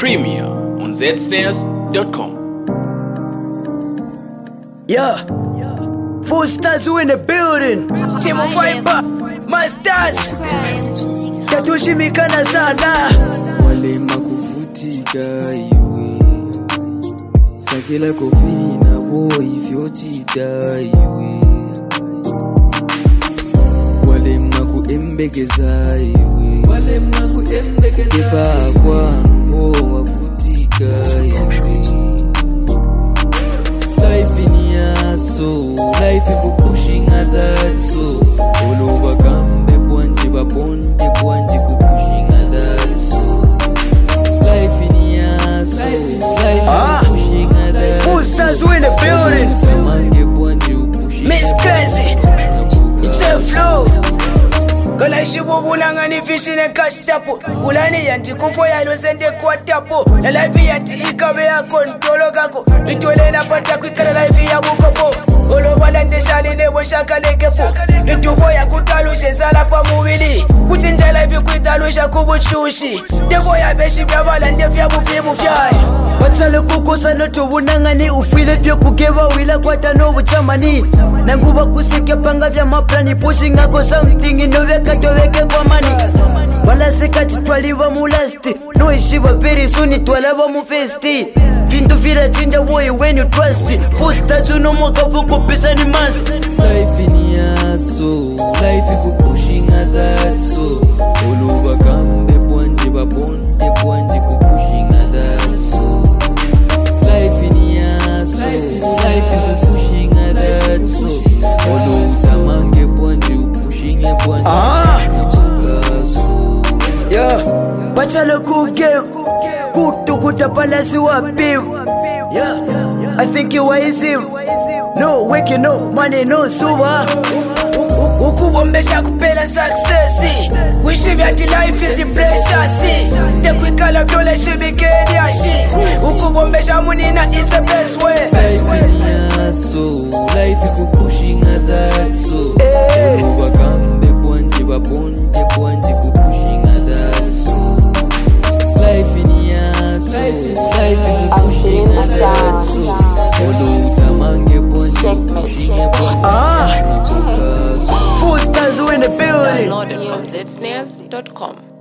Premiere on zsnares.com. Yeah, full stars in the building. Team of Fiber, Masters. Tatushimikana sana. Wale makuvutika iwe Sakila kofina wo ifyotita iwe Wale makuembegeza iwe Kepa kwanu wo wafutika iwe Life in yaso, life iku pushing at that so Oloba kambe bwanje baponde bwanje ku pushing at that so Life in yaso, life iku pushing at that Full stars in the building. Samange bwanje upushing Miss Crazy, it's a flow. Kala shibubulanga ni fishi ne kastapo Fulani yanti kufo ya losende kwa tapo La life yanti ikabe ya kontolo kako Itole na pata kwikala life ya bukopo Olo balande shani nebo shaka lekepo Itufo ya kutalushe sala pa mubili Kuchinja life kuitalusha kubuchushi Devo ya beshi vya balande vya bufibu fyai Batale kukosa noto bunangani ufile vyo kugeva wila kwa tano uchamani Nanguba kusike panga vya maplani pushing ako something inoveka joveke kwa mani Wala sekati twaliwa mulasti No ishiva very soon twalawa mufesti Vindu vila chinja woy when you trust Full stars unomoka vuko pisa ni must Life in yaso, life iku pushing at that so Oloba kambe bwanje baponde bwanje ku pushing at that so Life in yaso, life iku pushing at that so Olo samange bwanje upushing ya bwanje Yeah, bachelor cook game Kutu kutapalasi wapivu Yeah, I think you wise him No waking no money no suba Ukubombesha kupela successi Wishi vyati life is pressure si Tekwikala vyole shibikeni ashi Ukubombesha munina is the best way Life in yaso, life iku pushing at that so Oloba kambe bwanje baponde bwanje ku pushing at that so Life in yaso, life iku pushing at that so Olo samange bwanje pushing ya bwanje Full stars in the building. Download it on zsnares.com.